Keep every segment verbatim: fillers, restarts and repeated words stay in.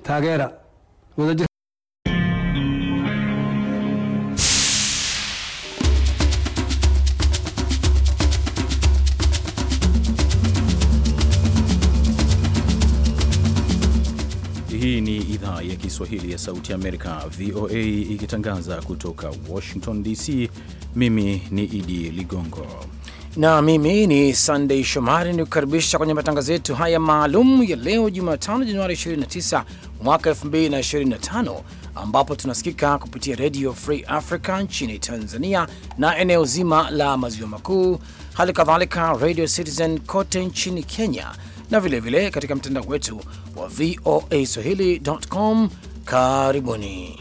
taageera wadajir. Hii ni idhaa ya Kiswahili ya Sauti ya Amerika, V O A, ikitangaza kutoka Washington D C. Mimi ni Idi Ligongo na mimi ni Sunday Shomari, ni kukaribisha kwenye matangazo yetu haya maalum ya leo Jumatano Januari ishirini na tisa mwaka elfu mbili na ishirini na tano, ambapo tunasikika kupitia Radio Free Africa nchini Tanzania na eneo zima la maziwa makuu, hali kadhalika Radio Citizen kote nchini Kenya, na vile vile katika mtandao wetu wa V O A swahili dot com. Karibuni.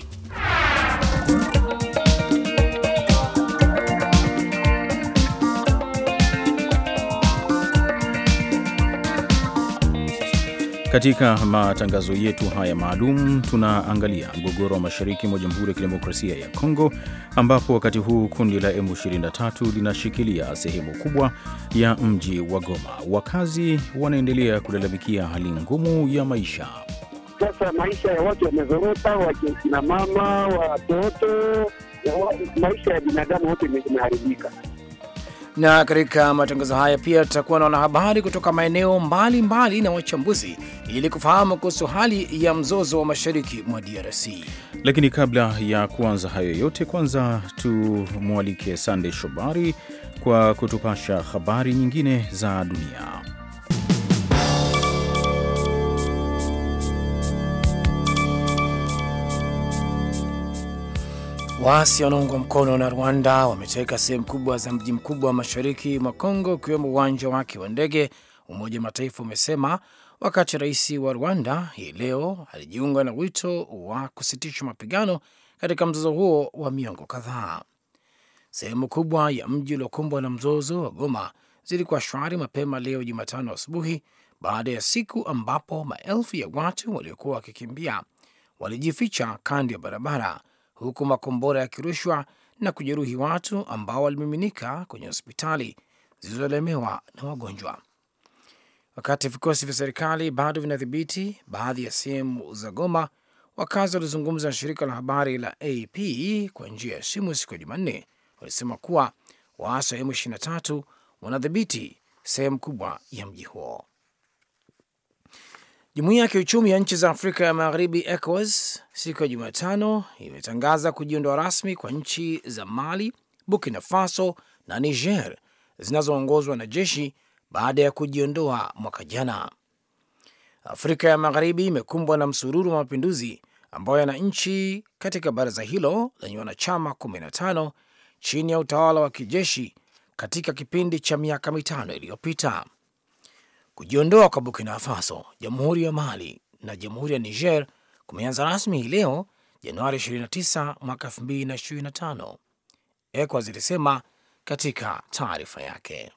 Katika matangazo yetu haya maalum tunaangalia mgogoro wa mashariki mwa Jamhuri ya Kidemokrasia ya Kongo, ambapo wakati huu kundi la M ishirini na tatu linashikilia sehemu kubwa ya mji wa Goma. Wakazi wanaendelea kulalamikia hali ngumu ya maisha. Sasa maisha ya watu yamezorota, wakina mama, watoto, maisha ya binadamu wote yameharibika. Na katika matangazo haya pia tutakuwa na wanahabari kutoka maeneo mbalimbali mbali na wachambuzi ili kufahamu kuhusu hali ya mzozo wa mashariki mwa D R C. Lakini kabla ya kuanza hayo yote, kwanza tumwalike Sunday Shomari kwa kutupasha habari nyingine za dunia. Waasi wanaoungwa mkono na Rwanda wameteka sehemu kubwa za mji mkubwa wa mashariki mwa Kongo, ukiwemo uwanja wake wa ndege, Umoja wa Mataifa umesema, wakati rais wa Rwanda hii leo alijiunga na wito wa kusitisha mapigano katika mzozo huo wa miongo kadhaa. Sehemu kubwa ya mji uliokumbwa na mzozo wa Goma zilikuwa shwari mapema leo Jumatano asubuhi, baada ya siku ambapo maelfu ya watu waliokuwa wakikimbia walijificha kando ya barabara, huku makombora yakirushwa na kujeruhi watu ambao walimiminika kwenye hospitali zilizolemewa na wagonjwa. Wakati vikosi vya serikali bado vinadhibiti baadhi ya sehemu za Goma, wakazi walizungumza na shirika la habari la A P kwa njia ya simu siku ya Jumanne walisema kuwa waasi wa M ishirini na tatu wanadhibiti sehemu kubwa ya mji huo. Jumuiya ya kiuchumi ya nchi za Afrika ya Magharibi, ECOWAS, siku ya Jumatano imetangaza kujiondoa rasmi kwa nchi za Mali, Burkina Faso na Niger zinazoongozwa na jeshi baada ya kujiondoa mwaka jana. Afrika ya Magharibi imekumbwa na msururu wa mapinduzi ambayo yana nchi katika baraza hilo lenye wanachama kumi na tano chini ya utawala wa kijeshi katika kipindi cha miaka mitano iliyopita. Kujiondoa kwa Burkina Faso, Jamhuri ya Mali na Jamhuri ya Niger kumeanza rasmi hii leo Januari ishirini na tisa mwaka elfu mbili na ishirini na tano, ECOWAS ilisema katika taarifa yake.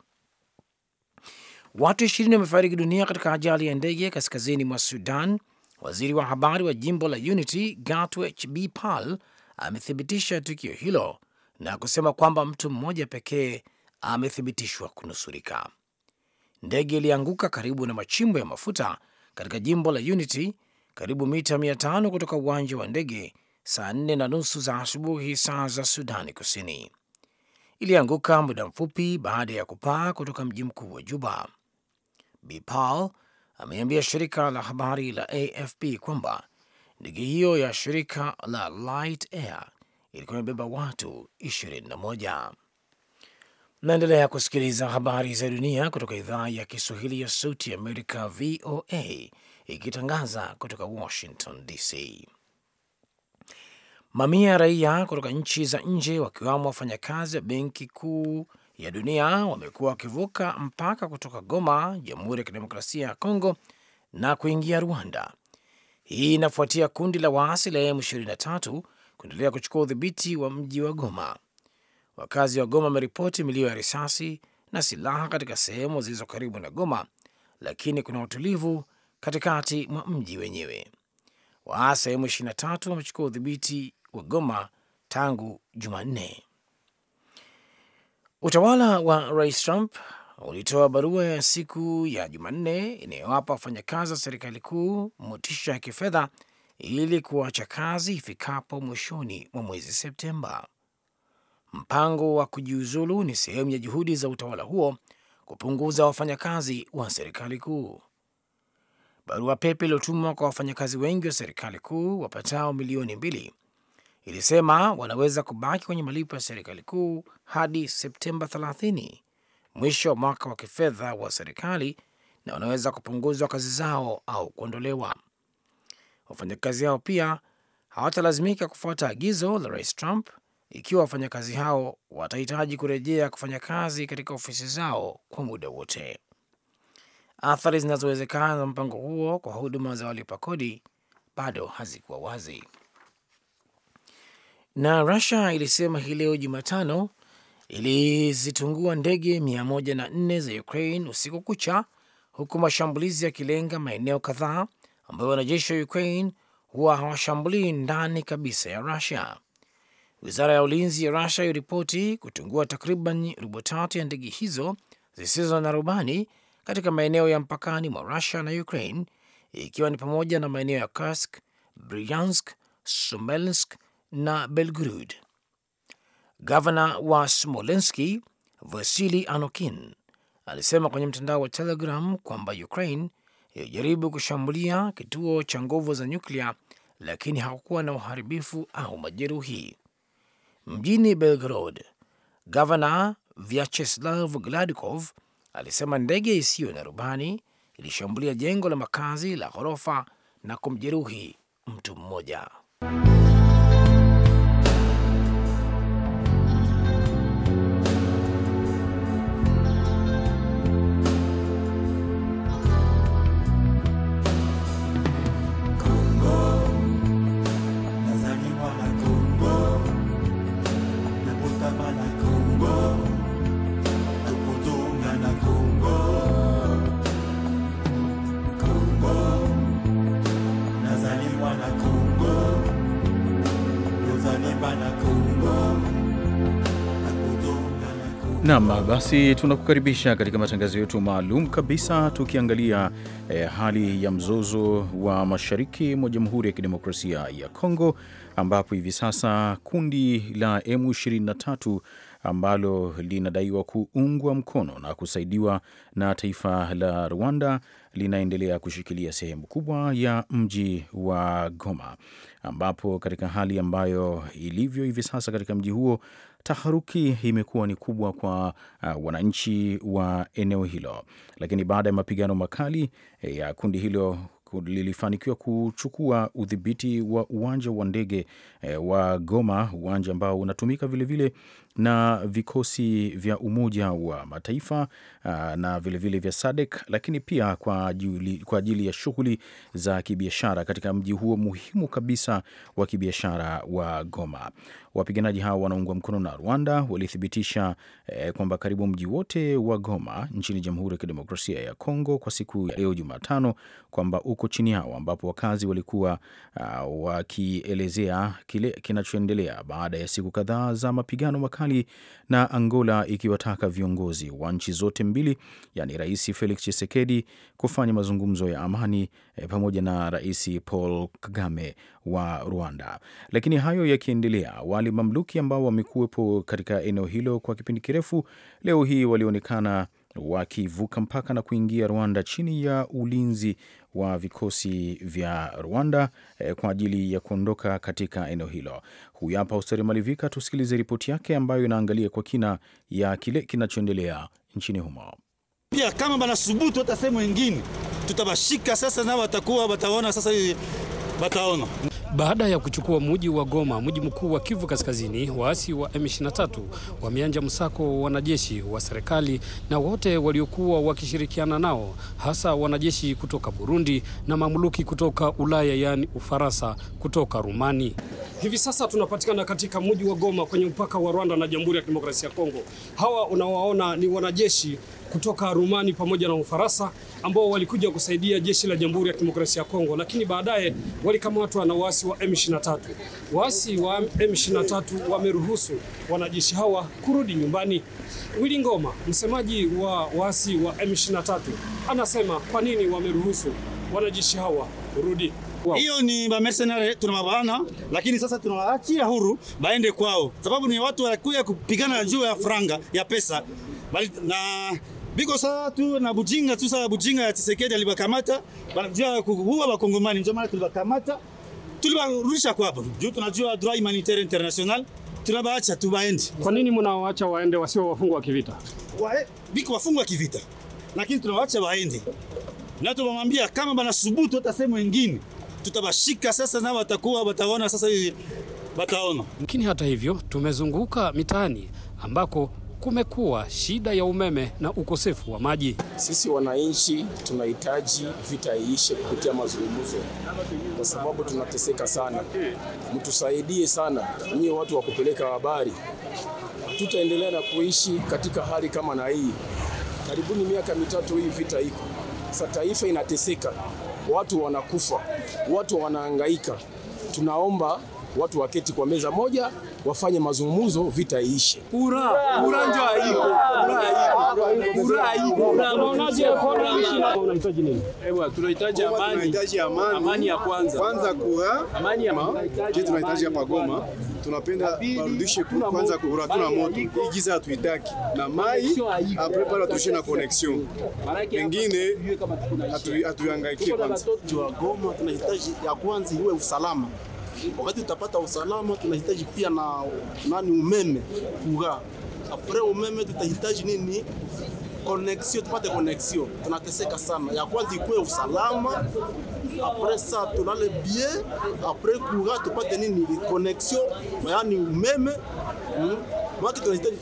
Watu ishirini wamefariki dunia katika ajali ya ndege kaskazini mwa Sudan. Waziri wa habari wa jimbo la Unity, Gatwech B. Pal, amethibitisha tukio hilo na kusema kwamba mtu mmoja pekee amethibitishwa kunusurika. Ndege ilianguka karibu na machimbo ya mafuta katika jimbo la Unity, karibu mita mia tano kutoka uwanja wa ndege, saa nne na nusu za asubuhi saa za Sudani Kusini. Ilianguka muda mfupi baada ya kupaa kutoka mji mkuu wa Juba. Bipal ameambia shirika la habari la A F P kwamba ndege hiyo ya shirika la Light Air ilikuwa imebeba watu ishirini na moja. Naendelea kusikiliza habari za dunia kutoka idhaa ya Kiswahili ya Sauti ya Amerika, V O A, ikitangaza kutoka Washington D C. Mamia ya raia kutoka nchi za nje, wakiwamo wafanyakazi wa Benki Kuu ya Dunia, wamekuwa wakivuka mpaka kutoka Goma, Jamhuri ya Kidemokrasia ya Kongo, na kuingia Rwanda. Hii inafuatia kundi la waasi la M ishirini na tatu kuendelea kuchukua udhibiti wa mji wa Goma. Wakazi wa Goma wameripoti milio ya risasi na silaha katika sehemu zilizo karibu na Goma, lakini kuna utulivu katikati mwa mji wenyewe. Waasi wa M ishirini na tatu wamechukua udhibiti wa Goma tangu Jumanne. Utawala wa Rais Trump ulitoa barua ya siku ya Jumanne inayowapa wafanyakazi wa serikali kuu motisha ya kifedha ili kuacha kazi ifikapo mwishoni mwa mwezi Septemba. Mpango wa kujiuzulu ni sehemu ya juhudi za utawala huo kupunguza wafanyakazi wa serikali kuu. Barua pepe iliyotumwa kwa wafanyakazi wengi wa serikali kuu wapatao milioni mbili ilisema wanaweza kubaki kwenye malipo ya serikali kuu hadi Septemba thelathini, mwisho wa mwaka wa kifedha wa serikali, na wanaweza kupunguzwa kazi zao au kuondolewa. Wafanyakazi hao pia hawatalazimika kufuata agizo la Rais Trump ikiwa wafanyakazi hao watahitaji kurejea kufanya kazi katika ofisi zao kwa muda wote. Athari zinazowezekana za mpango huo kwa huduma za walipa kodi bado hazikuwa wazi. Na Russia ilisema hii leo Jumatano ilizitungua ndege mia moja na nne za Ukraine usiku kucha, huku mashambulizi yakilenga maeneo kadhaa ambayo wanajeshi wa Ukraine huwa hawashambulii ndani kabisa ya Russia. Wizara ya ulinzi ya Russia iliripoti kutungua takriban robo tatu ya ndege hizo zisizo na rubani katika maeneo ya mpakani mwa Russia na Ukraine, ikiwa ni pamoja na maeneo ya Kursk, Bryansk, Smolensk na Belgorod. Gavana wa Smolensk, Vasily Anokin, alisema kwenye mtandao wa Telegram kwamba Ukraine ilijaribu kushambulia kituo cha nguvu za nyuklia, lakini hakukuwa na uharibifu au majeruhi. Mjini Belgorod, Gavana Vyacheslav Gladkov alisema ndege isiyo na rubani ilishambulia jengo la makazi la ghorofa na kumjeruhi mtu mmoja. Naam, basi tunakukaribisha katika matangazo yetu maalum kabisa tukiangalia eh, hali ya mzozo wa mashariki mwa Jamhuri ya Kidemokrasia ya Kongo, ambapo hivi sasa kundi la M ishirini na tatu ambalo linadaiwa kuungwa mkono na kusaidiwa na taifa la Rwanda linaendelea kushikilia sehemu kubwa ya mji wa Goma, ambapo katika hali ambayo ilivyo hivi sasa katika mji huo, taharuki imekuwa ni kubwa kwa uh, wananchi wa eneo hilo. Lakini baada ya mapigano makali ya kundi hilo lilifanikiwa kuchukua udhibiti wa uwanja wa ndege eh, wa Goma, uwanja ambao unatumika vilevile na vikosi vya Umoja wa Mataifa uh, na vilevile vya S A D C, lakini pia kwa ajili, kwa ajili ya shughuli za kibiashara katika mji huo muhimu kabisa wa kibiashara wa Goma. Wapiganaji hao wanaungwa mkono na Rwanda walithibitisha eh, kwamba karibu mji wote wa Goma nchini Jamhuri ya Kidemokrasia ya Kongo kwa siku ya leo Jumatano kwamba uko chini yao, ambapo wakazi walikuwa uh, wakielezea kile kinachoendelea baada ya siku kadhaa za mapigano makali, na Angola ikiwataka viongozi wa nchi zote mbili, yani Rais Felix Tshisekedi kufanya mazungumzo ya amani eh, pamoja na Rais Paul Kagame wa Rwanda. Lakini hayo yakiendelea, wale mamluki ambao wamekuwepo katika eneo hilo kwa kipindi kirefu leo hii walionekana wakivuka mpaka na kuingia Rwanda chini ya ulinzi wa vikosi vya Rwanda eh, kwa ajili ya kuondoka katika eneo hilo. Huyu hapa Austeri Malivika, tusikilize ripoti yake ambayo inaangalia kwa kina ya kile kinachoendelea nchini humo. Pia kama banasubutu hata sehemu nyingine tutabashika sasa, na watakuwa wataona sasa, wataona. Baada ya kuchukua mji wa Goma, mji mkuu wa Kivu Kaskazini, waasi wa M ishirini na tatu wameanza msako wanajeshi wa serikali na wote waliokuwa wakishirikiana nao, hasa wanajeshi kutoka Burundi na mamluki kutoka Ulaya, yani Ufaransa, kutoka Rumani. Hivi sasa tunapatikana katika mji wa Goma kwenye mpaka wa Rwanda na Jamhuri ya Kidemokrasia ya Kongo. Hawa unawaona ni wanajeshi kutoka Rumani pamoja na Ufaransa ambao walikuja kusaidia jeshi la Jamhuri ya Kidemokrasia ya Kongo, lakini baadaye walikamatwa na waasi wa M ishirini na tatu. Waasi wa M ishirini na tatu wameruhusu wanajeshi hawa kurudi nyumbani. Willy Ngoma, msemaji wa waasi wa M ishirini na tatu, anasema kwa nini wameruhusu wanajeshi hawa kurudi. Hiyo ni ba mercenary tunawabana, lakini sasa tunawaachia huru baende kwao, sababu ni watu wanakuja kupigana juu ya franga ya pesa bali na biko saa tu na bujinga tu. Saa bujinga ya Tshisekedi alibakamata banajua kuua Wakongomani, ndio maana tulibakamata tuliwarudisha kwao juu tunajua droit humanitaire international, tunabaacha tu baende. Kwa nini mnawaacha waende wasio wafungwa wa kivita? Wae biko wafungwa wa kivita, lakini tunawaacha waende na tumwambia kama bana subutu hata sehemu nyingine tutabashika sasa, na watakuwa wataona sasa hivi wataona. Lakini hata hivyo tumezunguka mitaani ambako kumekuwa shida ya umeme na ukosefu wa maji. Sisi wananchi tunahitaji vita iishe kupitia mazungumzo, kwa sababu tunateseka sana. Mtusaidie sana nyie watu wa kupeleka habari. Tutaendelea na kuishi katika hali kama na hii. Karibuni miaka mitatu hii vita iko. Sasa taifa inateseka, watu wanakufa, watu wanahangaika. Tunaomba watu waketi kwa meza moja, wafanye mazungumzo, vita iishe. Kura, kura ndio haiko. Kura haiko. Kura haiko. Unaonaje kwa nchi na unahitaji nini? Ewa, tunahitaji amani. Tunahitaji amani. Amani ya kwanza. Kwanza kura. Amani ya kwanza. Je, tunahitaji hapa Goma. Tunapenda barudishe kwanza kura, tuna moto. Hii giza hatuitaki. Na mai après pala tushe na connection. Wengine hatuhangaikie kwanza. Kwa Goma tunahitaji ya kwanza iwe usalama. Wakati tutapata usalama tunahitaji pia na nani umeme kura. Après umeme tutahitaji nini? Connection, tupate connection. Tunateseka sana. Ya kwanza ikuwe usalama. Après ça tulale bien. Après kura tupate nini? Connection, yaani umeme. Hmm. Watu tunahitaji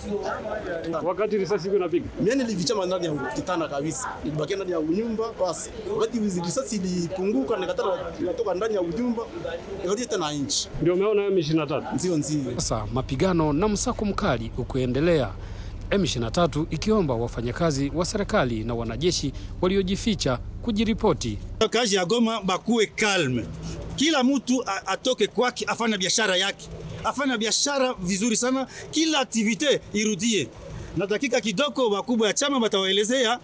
wakati risasi inapiga. Mimi nilivichama ndani ya kitanda kabisa. Nilibaki ndani ya nyumba basi. Wakati risasi ilipunguka nikataka natoka ndani ya nyumba. Nirudi tena nje. Ndio umeona M ishirini na tatu. Ndio nzio. Sasa mapigano na msako mkali ukiendelea, M ishirini na tatu ikiomba wafanyakazi wa serikali na wanajeshi waliojificha kujiripoti. Kazi ya Goma bakuwe calme. Kila mtu atoke kwake afanye biashara yake. Afanya biashara vizuri sana, kila activite irudie. Na dakika kidogo wakubwa ya chama watawaelezea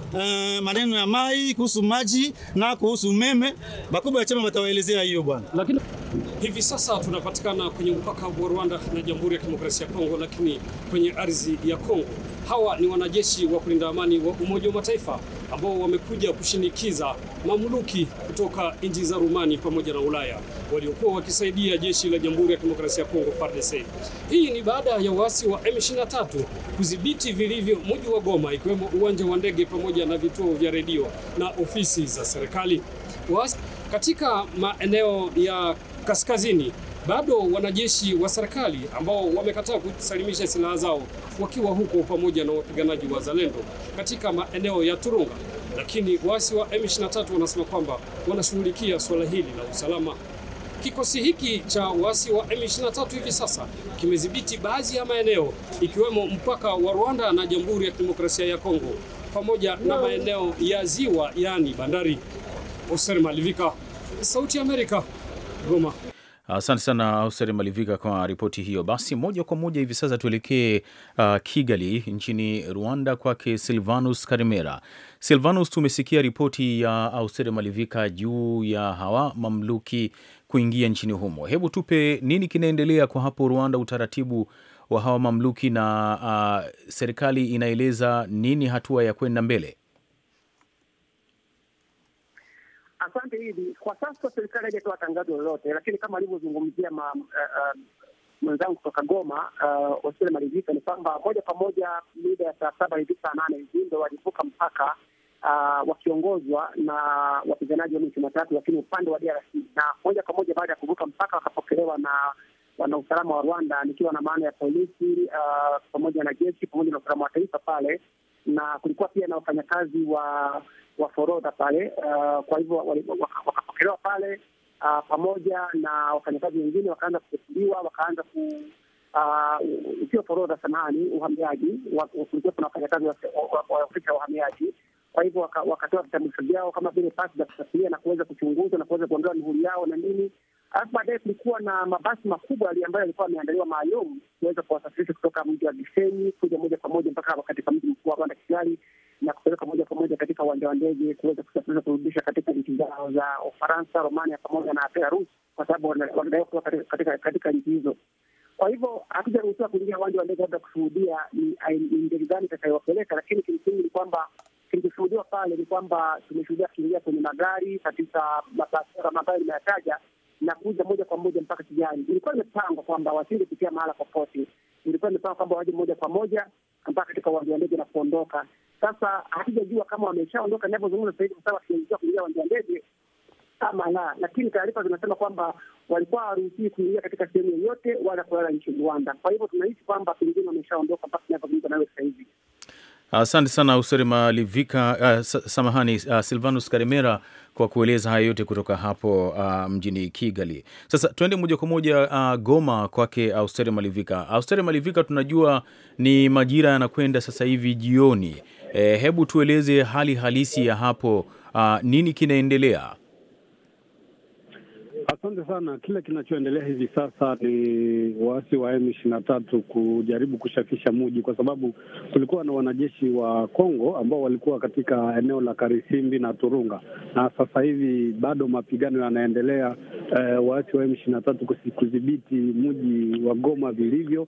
uh, maneno ya mai, kuhusu maji na kuhusu umeme. Wakubwa ya chama watawaelezea hiyo bwana. Lakini hivi sasa tunapatikana kwenye mpaka wa Rwanda na Jamhuri ya Kidemokrasia ya Kongo, lakini kwenye ardhi ya Kongo. Hawa ni wanajeshi wa kulinda amani wa Umoja wa Mataifa ambao wamekuja kushinikiza mamluki kutoka nchi za Rumani pamoja na Ulaya waliokuwa wakisaidia jeshi la Jamhuri ya Kidemokrasia ya Kongo F A R D C. Hii ni baada ya waasi wa M ishirini na tatu kudhibiti vilivyo mji wa Goma, ikiwemo uwanja wa ndege pamoja na vituo vya redio na ofisi za serikali. Waasi katika maeneo ya kaskazini bado wanajeshi wa serikali ambao wamekataa kusalimisha silaha zao wakiwa huko pamoja na wapiganaji wa Zalendo katika maeneo ya Turunga, lakini waasi wa M ishirini na tatu wanasema kwamba wanashughulikia swala hili la usalama. Kikosi hiki cha waasi wa M ishirini na tatu hivi sasa kimedhibiti baadhi ya maeneo ikiwemo mpaka wa Rwanda na Jamhuri ya Kidemokrasia ya Kongo pamoja na maeneo ya ziwa, yani bandari. Oser Malivika, Sauti ya Amerika, Goma. Asante sana Oser Malivika kwa ripoti hiyo. Basi moja kwa moja hivi sasa tuelekee uh, Kigali nchini Rwanda kwake Silvanus Karimera. Silvanus, tumesikia ripoti ya Oser Malivika juu ya hawa mamluki kuingia nchini humo. Hebu tupe nini kinaendelea kwa hapo Rwanda, utaratibu wa hawa mamluki na uh, serikali inaeleza nini hatua ya kwenda mbele? Asante hivi. Kwa sasa serikali haijatoa tangazo lolote, lakini kama alivyozungumzia uh, uh, mwenzangu kutoka Goma, uh, Oser Malivika, ni kwamba moja kwa moja mida ya saa saba hivi saa nane hivi ndio walivuka mpaka uh, wakiongozwa na wapiganaji wa M ishirini na tatu, lakini upande wa D R C, na moja kwa moja baada ya kuvuka mpaka wakapokelewa na wana usalama wa Rwanda, nikiwa na maana ya polisi uh, pamoja na jeshi pamoja na usalama wa taifa pale, na kulikuwa pia na wafanyakazi wa wa forodha pale. Uh, kwa hivyo wakapokelewa pale uh, pamoja na wafanyakazi wengine, wakaanza kuchukuliwa, wakaanza ku uh, sio forodha samani, uhamiaji. Kulikuwa kuna wafanyakazi wa ofisi ya uhamiaji, kwa hivyo wakatoa vitambulisho vyao kama vile pasi za kusafiria na kuweza kuchunguzwa na kuweza kuondoa mihuri yao na nini. Alafu baadaye kulikuwa na mabasi makubwa ambayo yalikuwa yameandaliwa maalum kuweza kuwasafirisha kutoka mji wa Gisenyi kuja moja kwa moja mpaka katika mji mkuu wa Rwanda Kigali, na kupeleka moja kwa moja katika uwanja wa ndege kuweza kusafirisha kurudisha katika nchi zao za Ufaransa, Romania pamoja na Belarus, kwa sababu wanadai kuwa katika, katika, katika nchi hizo. Kwa hivyo hatujaruhusiwa kuingia uwanja wa ndege labda kushuhudia ni ndege gani itakayowapeleka, lakini kimsingi ni kwamba kilichoshuhudiwa pale ni kwamba tumeshuhudia kuingia kwenye magari katika mabasi ambayo nimeyataja na kuja moja kwa moja mpaka Kigali. Ilikuwa imepangwa kwamba wasingepitia mahala popote, ilikuwa imepangwa kwamba waje moja kwa moja mpaka katika uwanja wa ndege na kuondoka. Sasa hatujajua kama wameshaondoka ninavyozungumza sasa hivi, kwa sababu tunaingia kuingia uwanja wa ndege kama la, lakini taarifa zinasema kwamba walikuwa hawaruhusiwi kuingia katika sehemu yoyote wala kulala nchini Rwanda. Kwa hivyo tunahisi kwamba pengine wameshaondoka mpaka tunapozungumza nawe sasa hivi. Asante uh, sana Austere Malivika, uh, samahani uh, Silvanus Karemera kwa kueleza haya yote kutoka hapo uh, mjini Kigali. Sasa tuende moja kwa moja uh, Goma kwake Austere Malivika. Austere Malivika, tunajua ni majira yanakwenda sasa hivi jioni. E, hebu tueleze hali halisi ya hapo, uh, nini kinaendelea? Asante sana. Kile kinachoendelea hivi sasa ni waasi wa M ishirini na tatu kujaribu kushafisha mji, kwa sababu kulikuwa na wanajeshi wa Kongo ambao walikuwa katika eneo la Karisimbi na Turunga, na sasa hivi bado mapigano yanaendelea. Eh, waasi wa M ishirini na tatu kudhibiti mji wa Goma vilivyo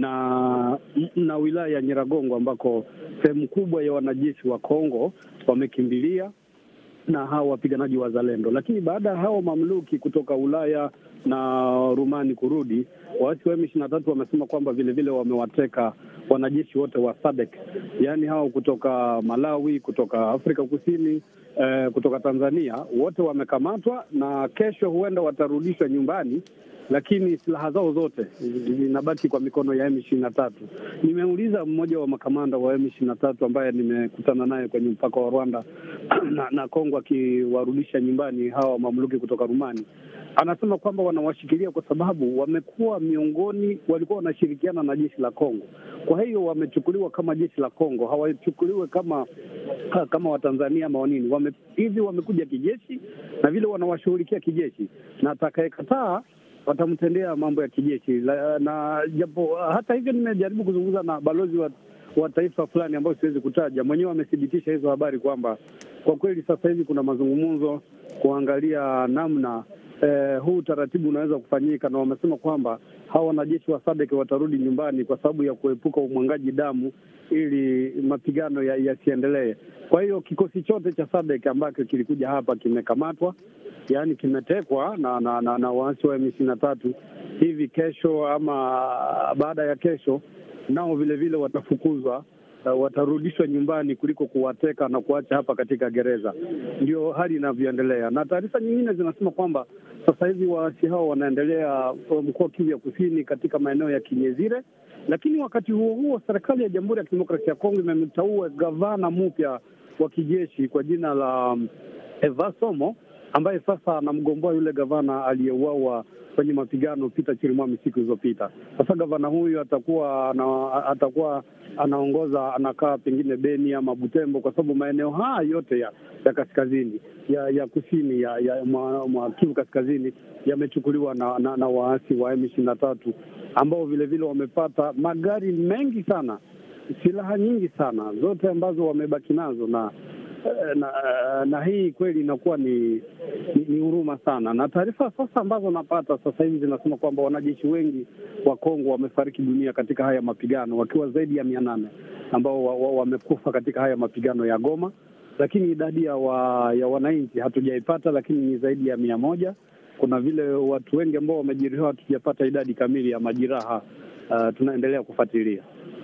na na wilaya ya Nyiragongo ambako sehemu kubwa ya wanajeshi wa Kongo wamekimbilia na hao wapiganaji wa Zalendo. Lakini baada ya hao mamluki kutoka Ulaya na Rumani kurudi, waasi wa M ishirini na tatu wamesema kwamba vile vile wamewateka wanajeshi wote wa S A D C, yaani hao kutoka Malawi, kutoka Afrika Kusini, eh, kutoka Tanzania, wote wamekamatwa na kesho huenda watarudishwa nyumbani, lakini silaha zao zote zinabaki kwa mikono ya M ishirini na tatu. Nimeuliza mmoja wa makamanda wa M ishirini na tatu ambaye nimekutana naye kwenye mpaka wa Rwanda na, na Kongo akiwarudisha nyumbani hawa mamluki kutoka Rumani. Anasema kwamba wanawashikilia kwa sababu wamekuwa miongoni, walikuwa wanashirikiana na jeshi la Kongo. Kwa hiyo wamechukuliwa kama jeshi la Kongo, hawachukuliwe kama kama Watanzania ama wanini. Wame, hivi wamekuja kijeshi na vile wanawashughulikia kijeshi, na atakayekataa watamtendea mambo ya kijeshi. La, na japo hata hivyo nimejaribu kuzungumza na balozi wa, wa taifa fulani ambayo siwezi kutaja, mwenyewe amethibitisha hizo habari kwamba kwa kweli sasa hivi kuna mazungumzo kuangalia namna eh, huu taratibu unaweza kufanyika, na wamesema kwamba hawa wanajeshi wa S A D C watarudi nyumbani kwa sababu ya kuepuka umwangaji damu ili mapigano yasiendelee. Ya kwa hiyo kikosi chote cha S A D C ambacho kilikuja hapa kimekamatwa, yaani kimetekwa na na, na, na waasi wa M ishirini na tatu. Hivi kesho ama baada ya kesho nao vile vile watafukuzwa, uh, watarudishwa nyumbani kuliko kuwateka na kuacha hapa katika gereza. Ndio hali inavyoendelea. Na taarifa nyingine zinasema kwamba sasa hivi waasi hao wanaendelea mkoa Kivu ya Kusini katika maeneo ya Kinyezire, lakini wakati huo huo serikali ya Jamhuri ya Kidemokrasia ya Kongo imemteua gavana mpya wa kijeshi kwa jina la Eva Somo, ambaye sasa anamgomboa yule gavana aliyeuawa kwenye mapigano Peter Chirimwami siku zilizopita. Sasa gavana huyu atakuwa na, atakuwa anaongoza, anakaa pengine Beni ama Butembo, kwa sababu maeneo haya yote ya, ya kaskazini ya, ya kusini ya, ya mwa Kivu kaskazini yamechukuliwa na, na, na waasi wa M ishirini na tatu ambao vile vile wamepata magari mengi sana, silaha nyingi sana, zote ambazo wamebaki nazo, na Na, na hii kweli inakuwa ni ni huruma sana. Na taarifa sasa ambazo napata sasa hivi zinasema kwamba wanajeshi wengi wa Kongo wamefariki dunia katika haya mapigano, wakiwa zaidi ya mia nane ambao wamekufa wa, wa katika haya mapigano ya Goma, lakini idadi ya, wa, ya wananchi hatujaipata, lakini ni zaidi ya mia moja. Kuna vile watu wengi ambao wamejeruhiwa, hatujapata idadi kamili ya majeraha. Uh, tunaendelea kufuatilia.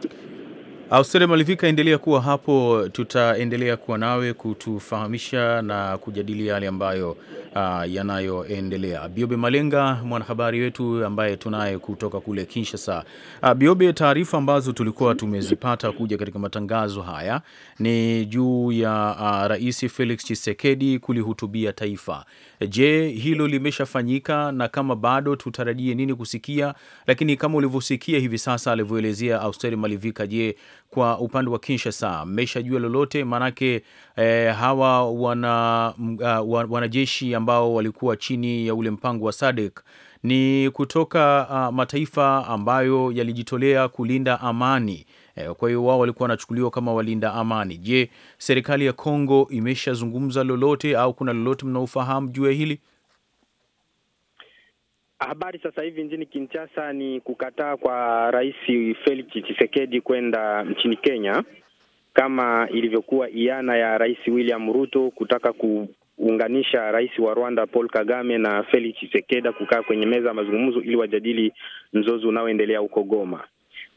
Austere Malivika, endelea kuwa hapo, tutaendelea kuwa nawe kutufahamisha na kujadili yale ambayo uh, yanayoendelea. Biobe Malenga, mwanahabari wetu ambaye tunaye kutoka kule Kinshasa. Uh, Biobe, taarifa ambazo tulikuwa tumezipata kuja katika matangazo haya ni juu ya uh, Rais Felix Tshisekedi kulihutubia taifa. Je, hilo limeshafanyika, na kama bado tutarajie nini kusikia? Lakini kama ulivyosikia hivi sasa alivyoelezea Austere Malivika, je, kwa upande wa Kinshasa mmeshajua lolote? Manake eh, hawa wana uh, wanajeshi ambao walikuwa chini ya ule mpango wa S A D C ni kutoka uh, mataifa ambayo yalijitolea kulinda amani E, kwa hiyo wao walikuwa wanachukuliwa kama walinda amani. Je, serikali ya Kongo imeshazungumza lolote au kuna lolote mnaofahamu juu ya hili? Habari sasa hivi nchini Kinshasa ni kukataa kwa Rais Felix Tshisekedi kwenda nchini Kenya, kama ilivyokuwa iana ya Rais William Ruto kutaka kuunganisha Rais wa Rwanda Paul Kagame na Felix Tshisekedi kukaa kwenye meza ya mazungumzo ili wajadili mzozo unaoendelea huko Goma.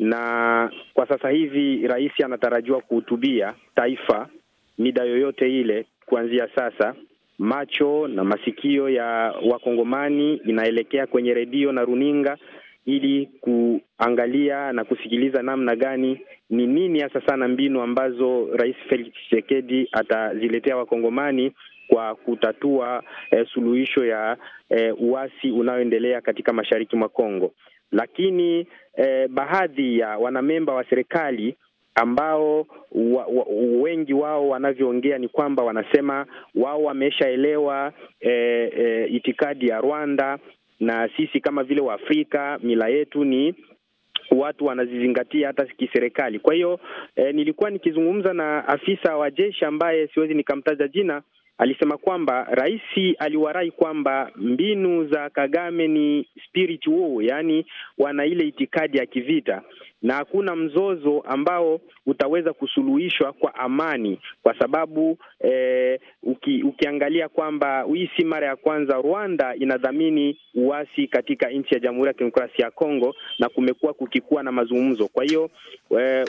Na kwa sasa hivi rais anatarajiwa kuhutubia taifa mida yoyote ile kuanzia sasa. Macho na masikio ya Wakongomani inaelekea kwenye redio na runinga ili kuangalia na kusikiliza namna gani, ni nini hasa sana mbinu ambazo Rais Felix Tshisekedi ataziletea Wakongomani kwa kutatua eh, suluhisho ya eh, uasi unaoendelea katika mashariki mwa Kongo. Lakini eh, baadhi ya wanamemba wa serikali ambao wa, wa, wengi wao wanavyoongea ni kwamba wanasema wao wameshaelewa e, e, itikadi ya Rwanda, na sisi kama vile Waafrika mila yetu ni watu wanazizingatia hata kiserikali. Kwa hiyo e, nilikuwa nikizungumza na afisa wa jeshi ambaye siwezi nikamtaja jina, alisema kwamba rais aliwarai kwamba mbinu za Kagame ni spirit war, yani wana ile itikadi ya kivita, na hakuna mzozo ambao utaweza kusuluhishwa kwa amani, kwa sababu eh, uki, ukiangalia kwamba hii si mara ya kwanza Rwanda inadhamini uasi katika nchi ya Jamhuri ya Kidemokrasia ya Kongo, na kumekuwa kukikuwa na mazungumzo. Kwa hiyo eh,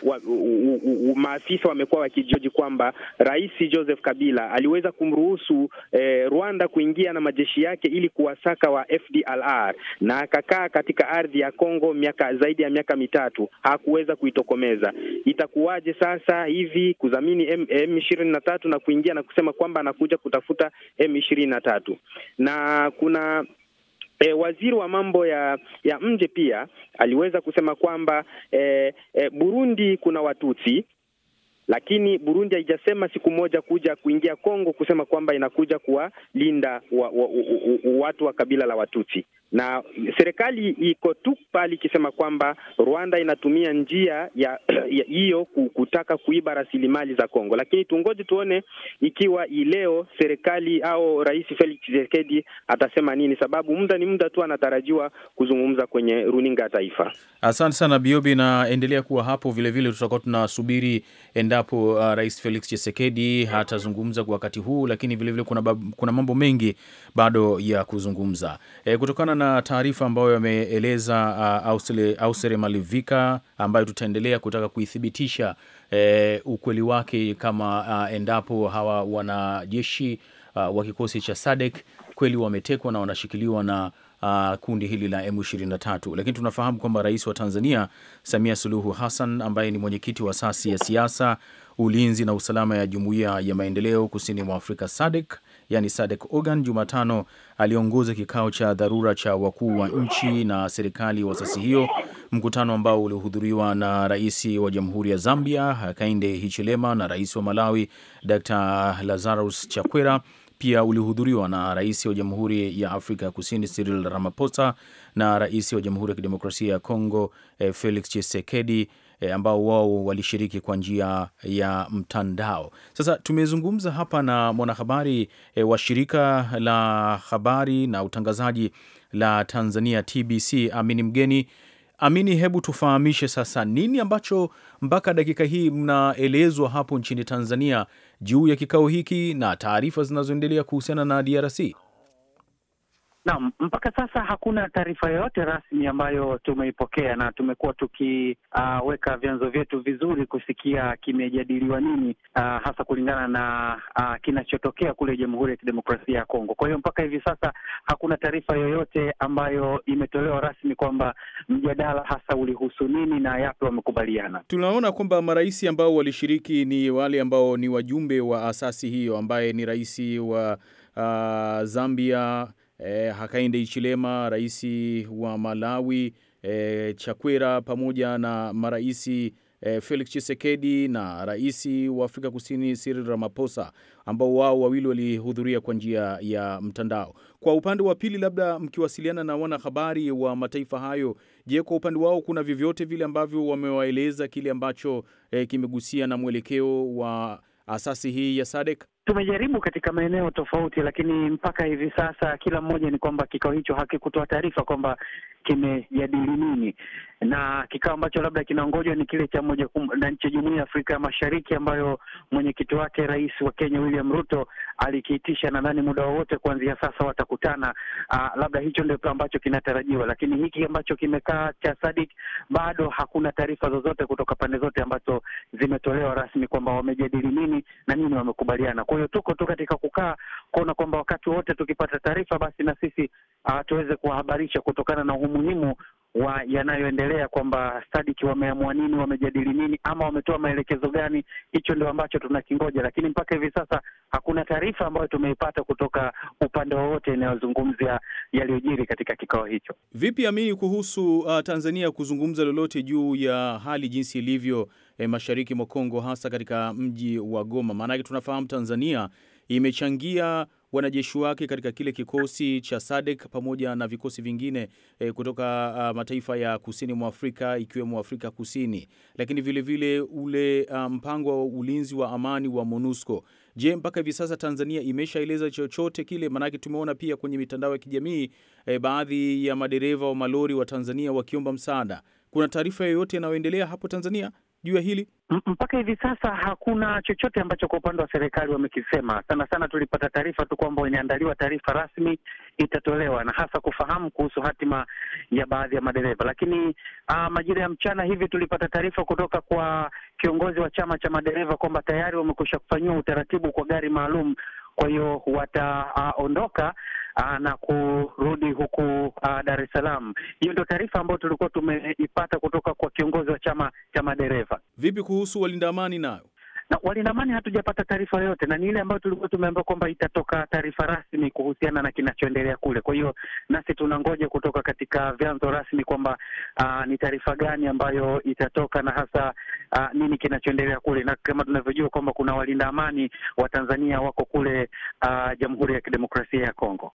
maafisa wamekuwa wakijoji kwamba Rais Joseph Kabila aliweza kumruhusu eh, Rwanda kuingia na majeshi yake ili kuwasaka wa F D L R, na akakaa katika ardhi ya Kongo miaka zaidi ya miaka mitatu, hakuweza kuitokomeza. Itakuwaje sasa hivi kudhamini M ishirini na tatu na kuingia na kusema kwamba anakuja kutafuta M ishirini na tatu? Na kuna E, waziri wa mambo ya ya nje pia aliweza kusema kwamba e, e, Burundi kuna Watutsi, lakini Burundi haijasema siku moja kuja kuingia Kongo kusema kwamba inakuja kuwalinda wa, wa, wa, watu wa kabila la Watutsi. Na serikali iko tu pale ikisema kwamba Rwanda inatumia njia ya hiyo kutaka kuiba rasilimali za Kongo. Lakini tungoje tuone ikiwa leo serikali au Rais Felix Tshisekedi atasema nini, sababu muda ni muda tu anatarajiwa kuzungumza kwenye runinga ya taifa. Asante sana Biobi, na endelea kuwa hapo. Vile vile tutakuwa tunasubiri endapo uh, Rais Felix Tshisekedi hatazungumza kwa wakati huu, lakini vile vile kuna, kuna mambo mengi bado ya kuzungumza. E, kutokana na taarifa ambayo yameeleza uh, Ausere Malivika ambayo tutaendelea kutaka kuithibitisha e, ukweli wake kama uh, endapo hawa wanajeshi uh, wa kikosi cha SADC kweli wametekwa na wanashikiliwa na Uh, kundi hili la M ishirini na tatu. Lakini tunafahamu kwamba Rais wa Tanzania Samia Suluhu Hassan ambaye ni mwenyekiti wa asasi ya siasa, ulinzi na usalama ya Jumuiya ya Maendeleo Kusini mwa Afrika SADC, yani SADC Organ, Jumatano aliongoza kikao cha dharura cha wakuu wa nchi na serikali wa asasi hiyo, mkutano ambao ulihudhuriwa na Rais wa Jamhuri ya Zambia Hakainde Hichilema na Rais wa Malawi Doctor Lazarus Chakwera. Pia ulihudhuriwa na Rais wa Jamhuri ya Afrika ya Kusini Cyril Ramaphosa na Rais wa Jamhuri ya Kidemokrasia ya Kongo eh, Felix Tshisekedi, eh, ambao wao walishiriki kwa njia ya mtandao. Sasa tumezungumza hapa na mwanahabari eh, wa shirika la habari na utangazaji la Tanzania T B C, Amini Mgeni. Amini, hebu tufahamishe sasa nini ambacho mpaka dakika hii mnaelezwa hapo nchini Tanzania juu ya kikao hiki na taarifa zinazoendelea kuhusiana na D R C? Naam, mpaka sasa hakuna taarifa yoyote rasmi ambayo tumeipokea, na tumekuwa tukiweka uh, vyanzo vyetu vizuri kusikia kimejadiliwa nini, uh, hasa kulingana na uh, kinachotokea kule Jamhuri ya Kidemokrasia ya Kongo. Kwa hiyo mpaka hivi sasa hakuna taarifa yoyote ambayo imetolewa rasmi kwamba mjadala hasa ulihusu nini na yapi wamekubaliana. Tunaona kwamba marais ambao walishiriki ni wale ambao ni wajumbe wa asasi hiyo, ambaye ni rais wa uh, Zambia E, Hakainde Hichilema, rais wa Malawi e, Chakwera, pamoja na maraisi eh, Felix Tshisekedi na rais wa Afrika Kusini Cyril Ramaphosa, ambao wao wawili walihudhuria kwa njia ya mtandao. Kwa upande wa pili, labda mkiwasiliana na wanahabari wa mataifa hayo, je, kwa upande wao kuna vyovyote vile ambavyo wamewaeleza kile ambacho eh, kimegusia na mwelekeo wa asasi hii ya S A D C? Tumejaribu katika maeneo tofauti, lakini mpaka hivi sasa kila mmoja ni kwamba kikao hicho hakikutoa taarifa kwamba kimejadili nini, na kikao ambacho labda kinaongojwa ni kile cha moja na nchi Jumuiya ya Afrika ya Mashariki, ambayo mwenyekiti wake Rais wa Kenya William Ruto alikiitisha, na nadhani muda wowote kuanzia sasa watakutana. Aa, labda hicho ndio ambacho kinatarajiwa, lakini hiki ambacho kimekaa cha S A D C bado hakuna taarifa zozote kutoka pande zote ambazo zimetolewa rasmi kwamba wamejadili nini na nini wamekubaliana. Kwa hiyo tuko tu katika kukaa kuona kwamba wakati wote tukipata taarifa basi na sisi uh, tuweze kuwahabarisha kutokana na umuhimu wa yanayoendelea, kwamba S A D C wameamua nini, wamejadili nini, ama wametoa maelekezo gani. Hicho ndio ambacho tunakingoja, lakini mpaka hivi sasa hakuna taarifa ambayo tumeipata kutoka upande wowote inayozungumzia yaliyojiri katika kikao hicho. Vipi Amini, kuhusu uh, Tanzania kuzungumza lolote juu ya hali jinsi ilivyo eh, mashariki mwa Kongo, hasa katika mji wa Goma? Maana tunafahamu Tanzania imechangia wanajeshi wake katika kile kikosi cha S A D C pamoja na vikosi vingine e, kutoka uh, mataifa ya kusini mwa Afrika ikiwemo Afrika Kusini, lakini vile vile ule uh, mpango wa ulinzi wa amani wa MONUSCO. Je, mpaka hivi sasa Tanzania imeshaeleza chochote kile? Maanake tumeona pia kwenye mitandao ya kijamii e, baadhi ya madereva wa malori wa Tanzania wakiomba msaada. Kuna taarifa yoyote inayoendelea hapo Tanzania juu ya hili? Mpaka hivi sasa hakuna chochote ambacho kwa upande wa serikali wamekisema. Sana sana tulipata taarifa tu kwamba inaandaliwa taarifa rasmi itatolewa, na hasa kufahamu kuhusu hatima ya baadhi ya madereva. Lakini uh, majira ya mchana hivi tulipata taarifa kutoka kwa kiongozi wa chama cha madereva kwamba tayari wamekwisha kufanyiwa utaratibu kwa gari maalum, kwa hiyo wataondoka uh, uh, na kurudi huku uh, Dar es Salaam. Hiyo ndio taarifa ambayo tulikuwa tumeipata kutoka kwa kiongozi wa chama cha madereva. Vipi kuhusu walinda amani nayo? Na walinda amani hatujapata taarifa yoyote, na ni ile ambayo tulikuwa tumeambiwa kwamba itatoka taarifa rasmi kuhusiana na kinachoendelea kule. Kwa hiyo nasi tunangoja kutoka katika vyanzo rasmi kwamba uh, ni taarifa gani ambayo itatoka na hasa uh, nini kinachoendelea kule. Na kama tunavyojua kwamba kuna walinda amani wa Tanzania wako kule uh, Jamhuri ya Kidemokrasia ya Kongo.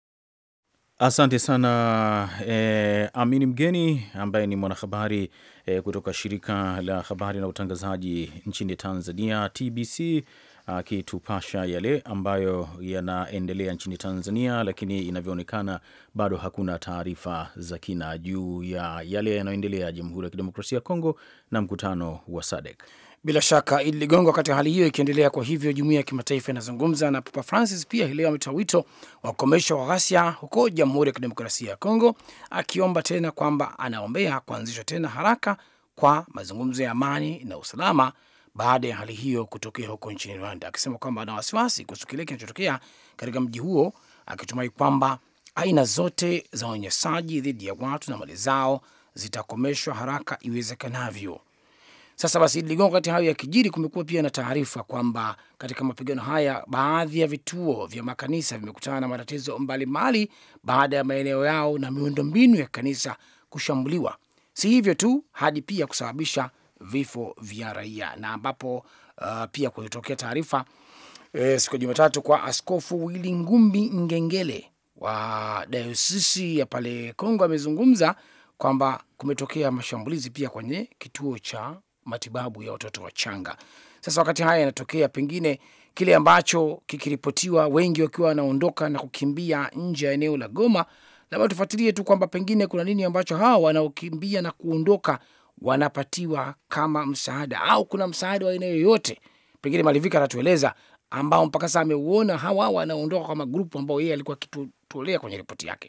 Asante sana eh, Amini Mgeni ambaye ni mwanahabari eh, kutoka shirika la habari na utangazaji nchini Tanzania T B C, akitupasha uh, yale ambayo yanaendelea nchini Tanzania, lakini inavyoonekana bado hakuna taarifa za kina juu ya yale yanayoendelea Jamhuri ya Kidemokrasia ya Kongo na mkutano wa S A D C. Bila shaka Idi Ligongo, wakati hali hiyo ikiendelea, kwa hivyo jumuiya ya kimataifa inazungumza, na Papa Francis pia leo ametoa wito wa kukomesha wa ghasia huko Jamhuri ya Kidemokrasia ya Kongo, akiomba tena kwamba anaombea kuanzishwa tena haraka kwa mazungumzo ya amani na usalama baada ya hali hiyo kutokea huko nchini Rwanda, akisema kwamba ana wasiwasi kuhusu kile kinachotokea katika mji huo, akitumai kwamba aina zote za unyanyasaji dhidi ya watu na mali zao zitakomeshwa haraka iwezekanavyo. Sasa basi Ligongo, wakati hayo yakijiri, kumekuwa pia na taarifa kwamba katika mapigano haya baadhi ya vituo vya makanisa vimekutana na matatizo mbalimbali baada ya maeneo yao na miundombinu ya kanisa kushambuliwa. Si hivyo tu, hadi pia kusababisha vifo vya raia, na ambapo uh, pia kulitokea taarifa e, siku ya Jumatatu kwa Askofu Willy Ngumbi Ngengele wa dayosisi ya pale Kongo amezungumza kwamba kumetokea mashambulizi pia kwenye kituo cha matibabu ya watoto wachanga. Sasa wakati haya yanatokea, pengine kile ambacho kikiripotiwa, wengi wakiwa wanaondoka na kukimbia nje ya eneo la Goma, labda tufuatilie tu kwamba pengine kuna nini ambacho hao wanaokimbia na kuondoka wanapatiwa kama msaada, au kuna msaada wa aina yoyote. Pengine Malivika atatueleza ambao mpaka sasa ameuona hawa wanaondoka kama grupu ambao yeye alikuwa akitutolea kwenye ripoti yake.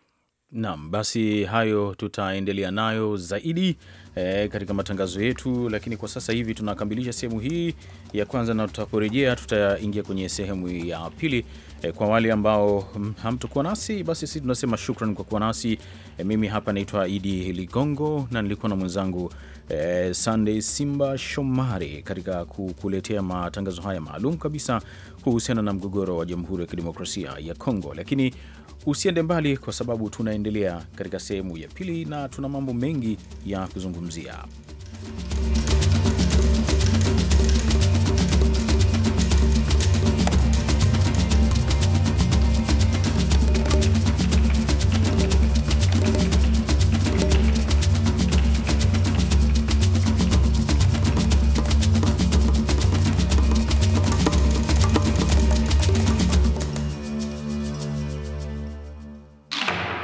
Naam, basi hayo tutaendelea nayo zaidi e, katika matangazo yetu, lakini kwa sasa hivi tunakamilisha sehemu hii ya kwanza, na tutaporejea tutaingia kwenye sehemu ya pili. E, kwa wale ambao hamtakuwa nasi, basi sisi tunasema shukrani kwa kuwa nasi. E, mimi hapa naitwa Idi Ligongo na nilikuwa na mwenzangu e, Sunday Simba Shomari katika kukuletea matangazo haya maalum kabisa kuhusiana na mgogoro wa Jamhuri ya Kidemokrasia ya Kongo. Lakini usiende mbali, kwa sababu tunaendelea katika sehemu ya pili na tuna mambo mengi ya kuzungumzia.